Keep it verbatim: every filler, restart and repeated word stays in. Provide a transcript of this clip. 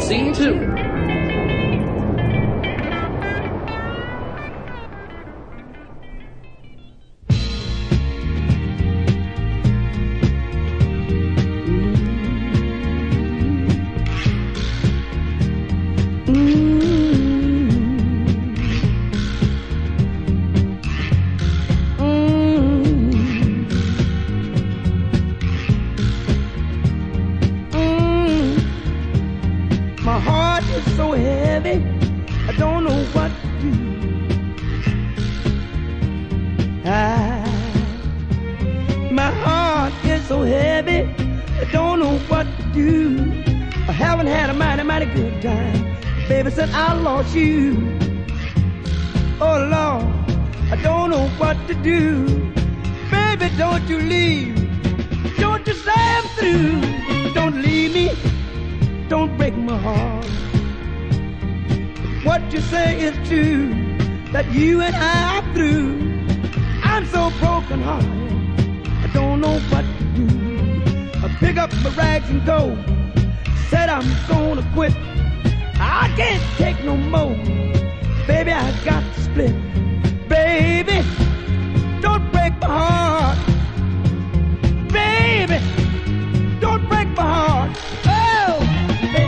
Scene two. So heavy, I don't know what to do. I, my heart is so heavy, I don't know what to do. I haven't had a mighty, mighty good time, baby, since I lost you. Oh Lord, I don't know what to do. Baby, don't you leave, don't you say I'm through. Don't leave me, don't break my heart. What you say is true, that you and I are through. I'm so broken hearted, I don't know what to do. I pick up my rags and go, said I'm gonna quit. I can't take no more, baby, I got to split. Baby,